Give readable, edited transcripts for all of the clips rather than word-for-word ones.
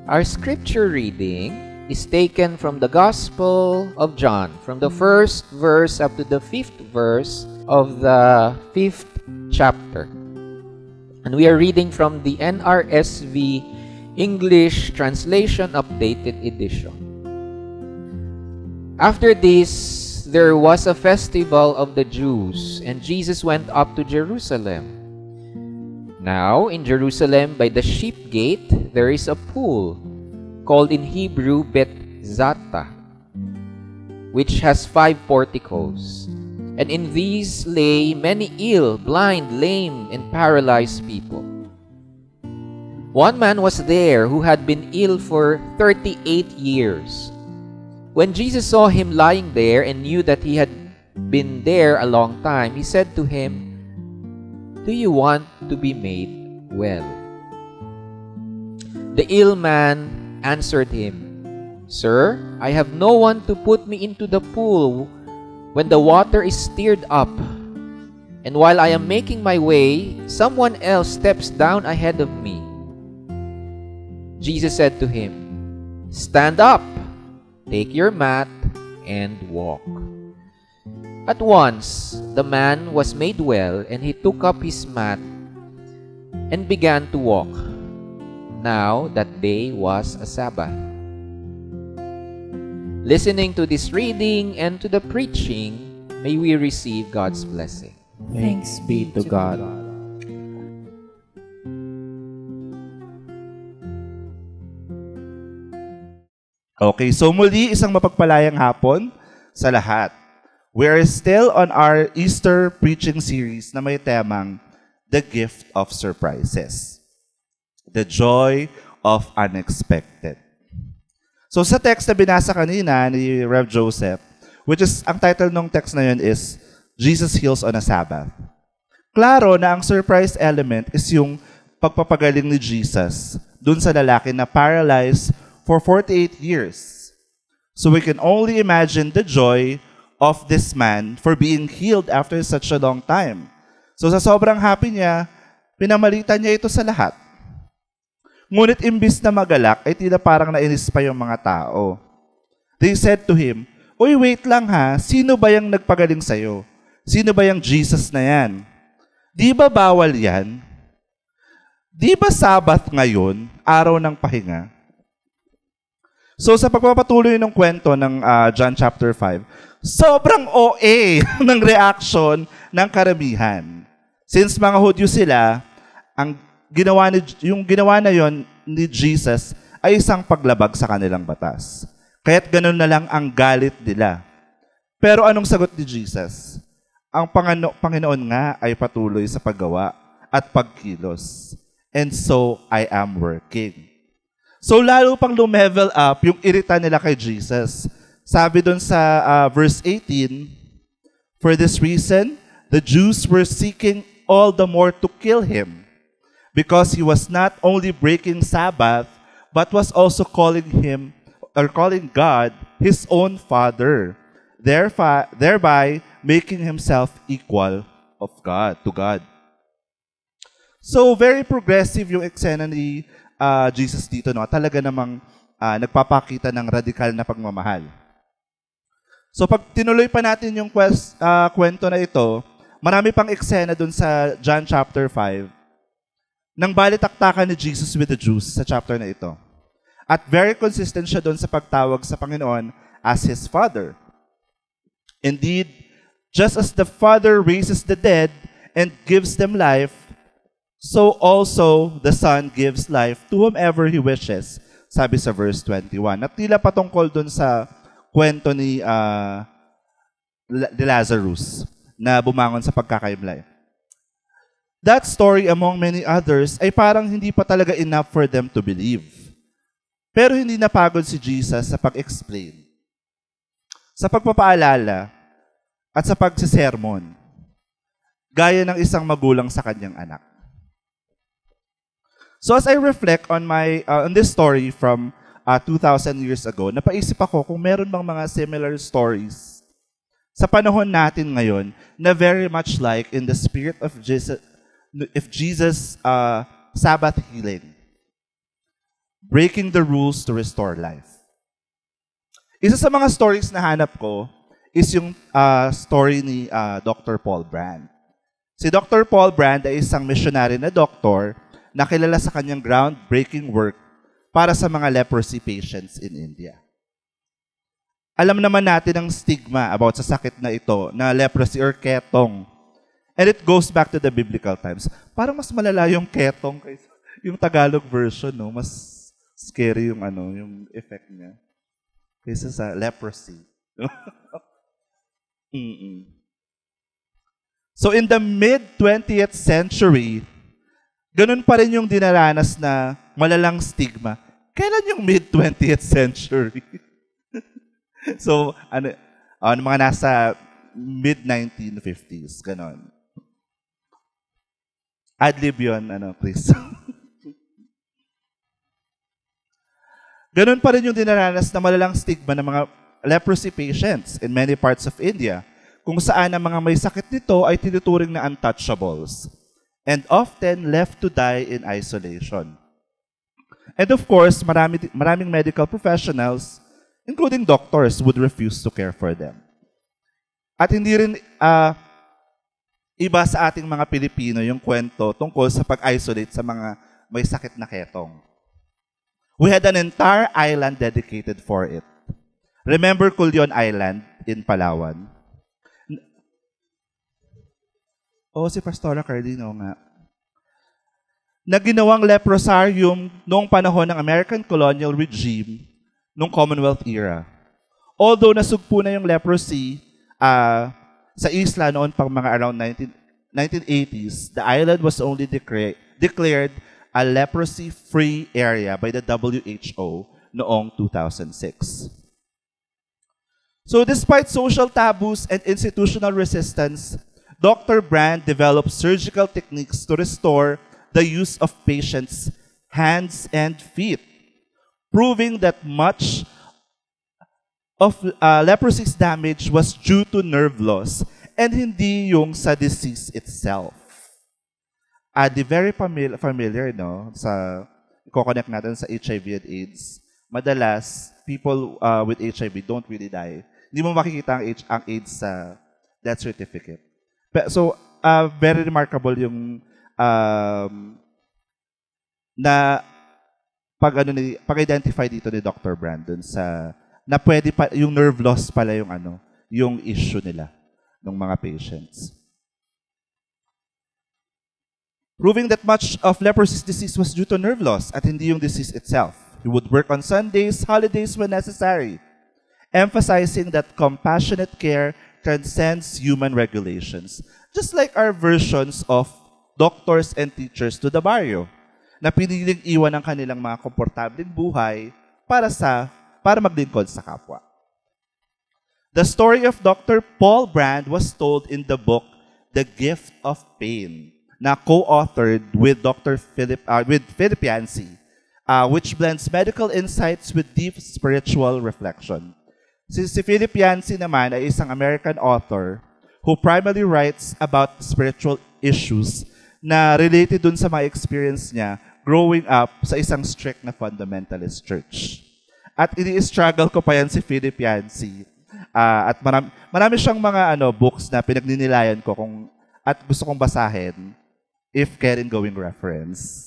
Our scripture reading is taken from the Gospel of John, from the first verse up to the fifth verse of the fifth chapter. And we are reading from the NRSV English Translation Updated Edition. After this, there was a festival of the Jews, and Jesus went up to Jerusalem. Now, in Jerusalem, by the sheep gate, there is a pool, called in Hebrew Beth-Zata, which has 5 porticos. And in these lay many ill, blind, lame, and paralyzed people. One man was there who had been ill for 38 years. When Jesus saw him lying there and knew that he had been there a long time, he said to him, "Do you want to be made well?" The ill man answered him, "Sir, I have no one to put me into the pool when the water is stirred up. And while I am making my way, someone else steps down ahead of me." Jesus said to him, "Stand up, take your mat, and walk." At once, the man was made well, and he took up his mat and began to walk. Now, that day was a Sabbath. Listening to this reading and to the preaching, may we receive God's blessing. Thanks be to God. Okay, so muli isang mapagpalayang hapon sa lahat. We are still on our Easter preaching series na may temang The Gift of Surprises. The Joy of Unexpected. So sa text na binasa kanina ni Rev Joseph, which is, ang title ng text na yun is, Jesus Heals on a Sabbath. Klaro na ang surprise element is yung pagpapagaling ni Jesus dun sa lalaki na paralyzed for 48 years. So we can only imagine the joy of this man for being healed after such a long time. So sa sobrang happy niya, pinamalitan niya ito sa lahat. Ngunit imbis na magalak, ay tila parang nainis pa yung mga tao. They said to him, "Uy, wait lang ha, sino ba yung nagpagaling sa'yo? Sino ba yung Jesus na yan? Di ba bawal yan? Di ba Sabbath ngayon, araw ng pahinga?" So sa pagpapatuloy ng kwento ng John chapter 5, sobrang OA ng reaction ng karamihan. Since mga Hudyo sila, yung ginawa na yon ni Jesus ay isang paglabag sa kanilang batas. Kaya't ganun na lang ang galit nila. Pero anong sagot ni Jesus? Ang Panginoon nga ay patuloy sa paggawa at pagkilos. And so I am working. So lalo pang lumevel up yung irita nila kay Jesus. Sabi doon sa verse 18, "For this reason, the Jews were seeking all the more to kill him, because he was not only breaking Sabbath, but was also calling God his own Father, thereby making himself equal to God." So very progressive yung eksena ni Jesus dito, no? Talaga namang nagpapakita ng radikal na pagmamahal. So pag tinuloy pa natin yung kwento na ito, marami pang eksena dun sa John chapter 5 nang balitaktakan ni Jesus with the Jews sa chapter na ito. At very consistent siya dun sa pagtawag sa Panginoon as His Father. Indeed, just as the Father raises the dead and gives them life, so also the Son gives life to whomever He wishes, sabi sa verse 21. At tila patungkol dun sa kwento ni Lazarus na bumangon sa pagkakaimlay. That story, among many others, ay parang hindi pa talaga enough for them to believe. Pero hindi napagod si Jesus sa pag-explain, sa pagpapaalala, at sa pagsisermon, gaya ng isang magulang sa kanyang anak. So as I reflect on this story from 2,000 years ago, napaisip ako kung meron bang mga similar stories sa panahon natin ngayon na very much like in the spirit of Jesus Sabbath healing. breaking the rules to restore life. Isa sa mga stories na hanap ko is yung story ni Dr. Paul Brand. Si Dr. Paul Brand ay isang missionary na doktor na kilala sa kanyang groundbreaking work para sa mga leprosy patients in India. Alam naman natin ang stigma about sa sakit na ito, na leprosy or ketong. And it goes back to the biblical times. Parang mas malala yung ketong kaysa yung Tagalog version, no? Mas scary yung yung effect niya kaysa sa leprosy. So in the mid-20th century, ganun pa rin yung dinaranas na malalang stigma. Kailan yung mid-20th century? So, mga nasa mid-1950s, ganon. Adlib yun, please. Ganon pa rin yung dinaranas na malalang stigma ng mga leprosy patients in many parts of India, kung saan ang mga may sakit nito ay tinuturing na untouchables and often left to die in isolation. And of course, maraming medical professionals, including doctors, would refuse to care for them. At hindi rin iba sa ating mga Pilipino yung kwento tungkol sa pag-isolate sa mga may sakit na ketong. We had an entire island dedicated for it. Remember Culion Island in Palawan? Si Pastora Cardino nga. Na ginawang leprosarium noong panahon ng American colonial regime noong Commonwealth era. Although nasugpo na yung leprosy sa isla noon pang mga around 1980s, the island was only declared a leprosy-free area by the WHO noong 2006. So despite social taboos and institutional resistance, Dr. Brand developed surgical techniques to restore the use of patients' hands and feet, proving that much of leprosy's damage was due to nerve loss and hindi yung sa disease itself. Di very familiar, no? I-connect natin sa HIV and AIDS. Madalas, people with HIV don't really die. Hindi mo makikita ang AIDS sa death certificate. So, very remarkable yung na pag-identify dito ni Dr. Brandon na pwede pa yung nerve loss pala yung issue nila ng mga patients. Proving that much of leprosy's disease was due to nerve loss at hindi yung disease itself. He would work on Sundays, holidays when necessary, emphasizing that compassionate care transcends human regulations. Just like our versions of doctors and teachers to the barrio, na piniling iwan ang kanilang mga komportabling buhay para maglingkod sa kapwa. The story of Dr. Paul Brand was told in the book The Gift of Pain, na co-authored with Dr. Philip Yancey, which blends medical insights with deep spiritual reflection. Si Philip Yancey naman ay isang American author who primarily writes about spiritual issues na related dun sa mga experience niya growing up sa isang strict na fundamentalist church. At ini-struggle ko pa yan si Philip Yancey. At marami siyang mga books na pinagninilayan ko at gusto kong basahin if caring going reference.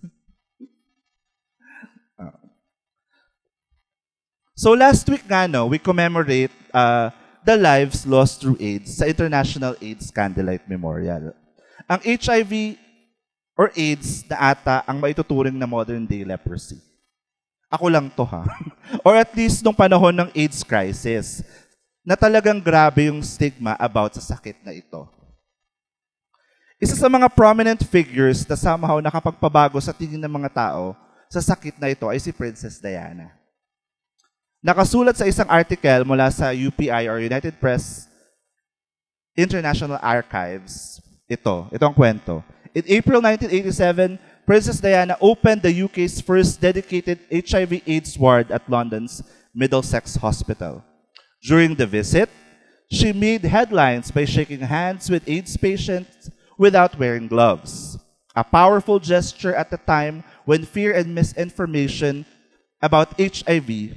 So last week nga, we commemorate the lives lost through AIDS sa International AIDS Candlelight Memorial. Ang HIV or AIDS na ata ang maituturing na modern day leprosy. Ako lang to ha. Or at least nung panahon ng AIDS crisis, na talagang grabe yung stigma about sa sakit na ito. Isa sa mga prominent figures na somehow nakapagpabago sa tingin ng mga tao sa sakit na ito ay si Princess Diana. Nakasulat sa isang article mula sa UPI or United Press International Archives, ito ang kwento. In April 1987, Princess Diana opened the UK's first dedicated HIV/AIDS ward at London's Middlesex Hospital. During the visit, she made headlines by shaking hands with AIDS patients without wearing gloves. A powerful gesture at the time when fear and misinformation about HIV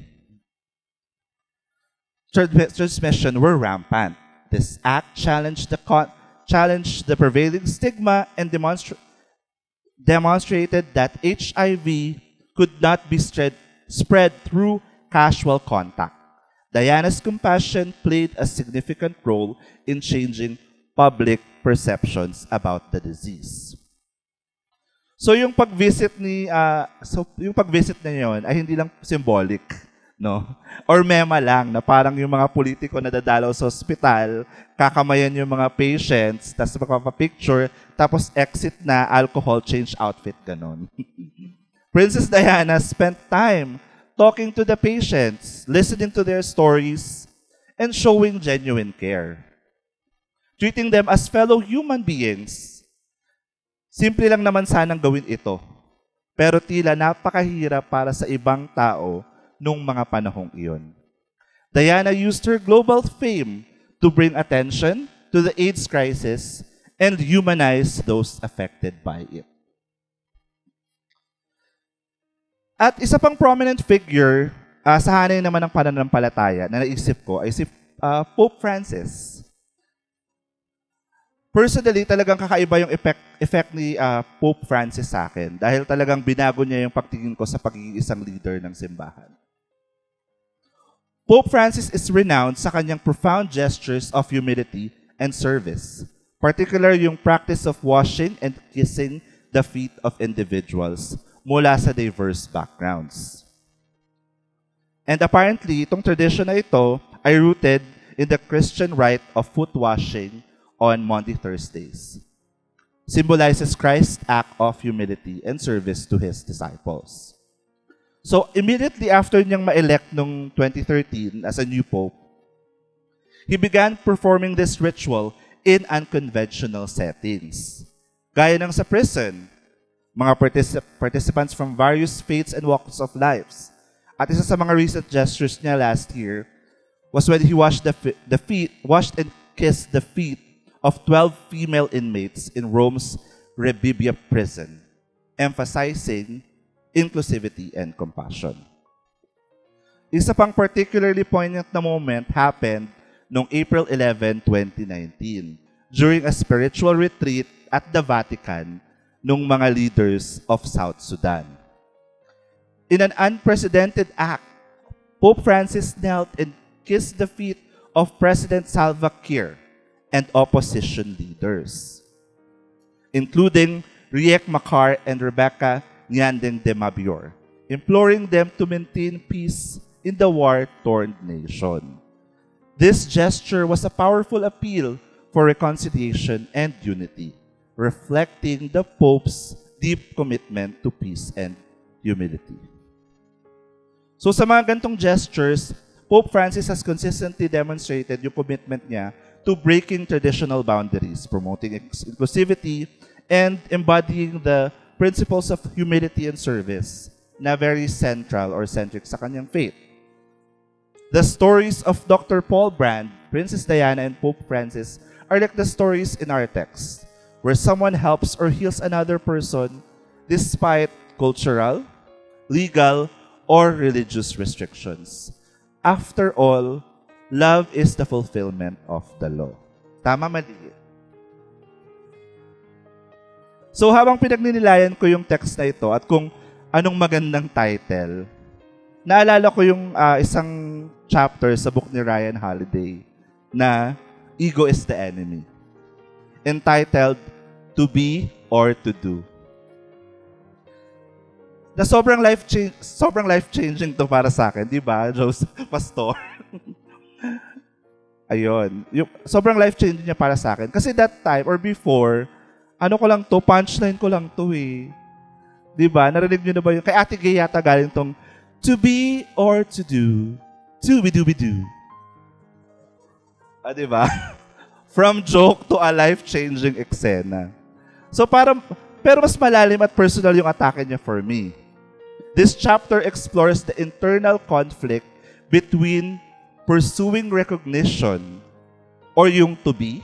transmission were rampant. This act challenged the prevailing stigma and demonstrated that HIV could not be spread through casual contact. Diana's compassion played a significant role in changing public perceptions about the disease. So yung pag-visit niya yon ay hindi lang symbolic, no? Or mema lang na parang yung mga politiko na dadalaw sa ospital, kakamayan yung mga patients, tapos magpapapicture, tapos exit na, alcohol, change outfit, ganon. Princess Diana spent time talking to the patients, listening to their stories, and showing genuine care. Treating them as fellow human beings. Simple lang naman sanang gawin ito, pero tila napakahirap para sa ibang tao nung mga panahong iyon. Diana used her global fame to bring attention to the AIDS crisis and humanize those affected by it. At isa pang prominent figure sa hanay naman ng pananampalataya na naisip ko ay si Pope Francis. Personally, talagang kakaiba yung effect ni Pope Francis sa akin dahil talagang binago niya yung pagtingin ko sa pagiging isang leader ng simbahan. Pope Francis is renowned sa kanyang profound gestures of humility and service, particularly yung practice of washing and kissing the feet of individuals mula sa diverse backgrounds. And apparently, itong tradition na ito ay rooted in the Christian rite of foot washing on Maundy Thursdays. Symbolizes Christ's act of humility and service to His disciples. So, immediately after niyang ma-elect noong 2013 as a new Pope, he began performing this ritual in unconventional settings. Gaya ng sa prison, mga participants from various faiths and walks of lives. At isa sa mga recent gestures niya last year was when he washed and kissed the feet of 12 female inmates in Rome's Rebibbia prison, emphasizing inclusivity and compassion. Isa pang particularly poignant na moment happened noong April 11, 2019, during a spiritual retreat at the Vatican ng mga leaders of South Sudan. In an unprecedented act, Pope Francis knelt and kissed the feet of President Salva Kiir and opposition leaders, including Riek Machar and Rebecca Nyandeng de Mabior, imploring them to maintain peace in the war-torn nation. This gesture was a powerful appeal for reconciliation and unity, reflecting the Pope's deep commitment to peace and humility. So sa mga gantong gestures, Pope Francis has consistently demonstrated yung commitment niya to breaking traditional boundaries, promoting inclusivity, and embodying the principles of humility and service na very central or centric sa kanyang faith. The stories of Dr. Paul Brand, Princess Diana, and Pope Francis are like the stories in our text, where someone helps or heals another person despite cultural, legal, or religious restrictions. After all, love is the fulfillment of the law. Tama, mali? So habang pinagninilayan ko yung text na ito at kung anong magandang title, naalala ko yung isang chapter sa book ni Ryan Holiday na Ego is the Enemy, entitled To Be or To Do. Na sobrang life-changing to para sa akin, di ba, Joseph Pastor? Ayun. Sobrang life-changing niya para sa akin. Kasi that time or before, punchline ko lang to eh. Di ba? Narinig niyo na ba yun? Kay Ate Gay yata galing tong to be or to do. To-be-do-be-do. Di ba? From joke to a life-changing eksena. So pero mas malalim at personal yung atake niya for me. This chapter explores the internal conflict between pursuing recognition or yung to be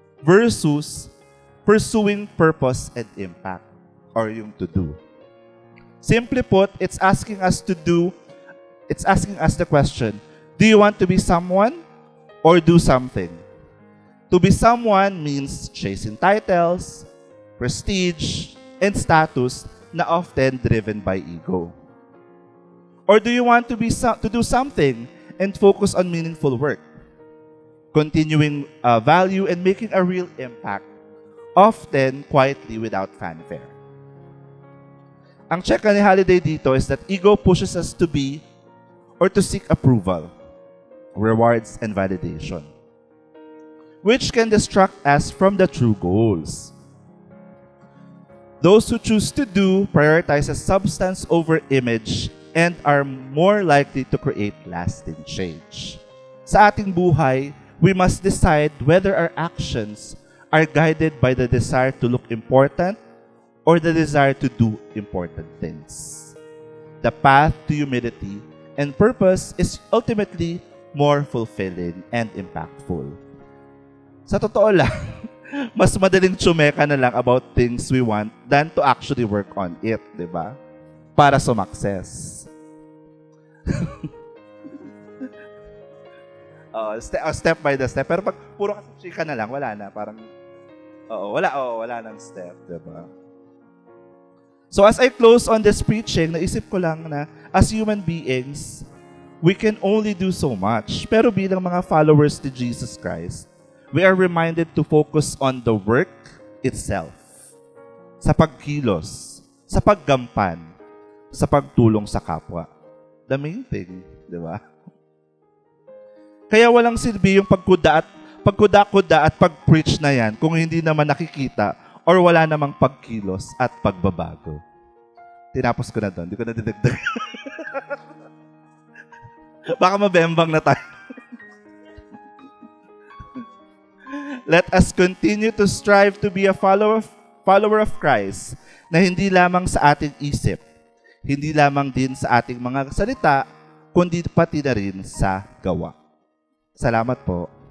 versus pursuing purpose and impact or yung to do. Simply put, it's asking us the question, do you want to be someone or do something? To be someone means chasing titles, prestige, and status na often driven by ego. Or do you want to do something and focus on meaningful work, continuing value and making a real impact, often quietly without fanfare? Ang check ni Holiday dito is that ego pushes us to be or to seek approval, rewards, and validation, which can distract us from the true goals. Those who choose to do prioritizes substance over image and are more likely to create lasting change. Sa ating buhay, we must decide whether our actions are guided by the desire to look important or the desire to do important things. The path to humility and purpose is ultimately more fulfilling and impactful. Sa totoo lang, mas madaling tsumeka na lang about things we want than to actually work on it, di ba? Para sumakses. Step by the step. Pero pag puro kasi chika na lang, wala na. Parang, wala nang step, di ba? So as I close on this preaching, naisip ko lang na as human beings, we can only do so much. Pero bilang mga followers ni Jesus Christ, we are reminded to focus on the work itself. Sa pagkilos, sa paggampan, sa pagtulong sa kapwa. The main thing, di ba? Kaya walang silbi yung pagkuda-kuda at pag-preach na yan kung hindi naman nakikita or wala namang pagkilos at pagbabago. Tinapos ko na doon. Hindi ko na didagdag. Baka mabembang na tayo. Let us continue to strive to be a follower of Christ na hindi lamang sa ating isip, hindi lamang din sa ating mga salita, kundi pati na rin sa gawa. Salamat po.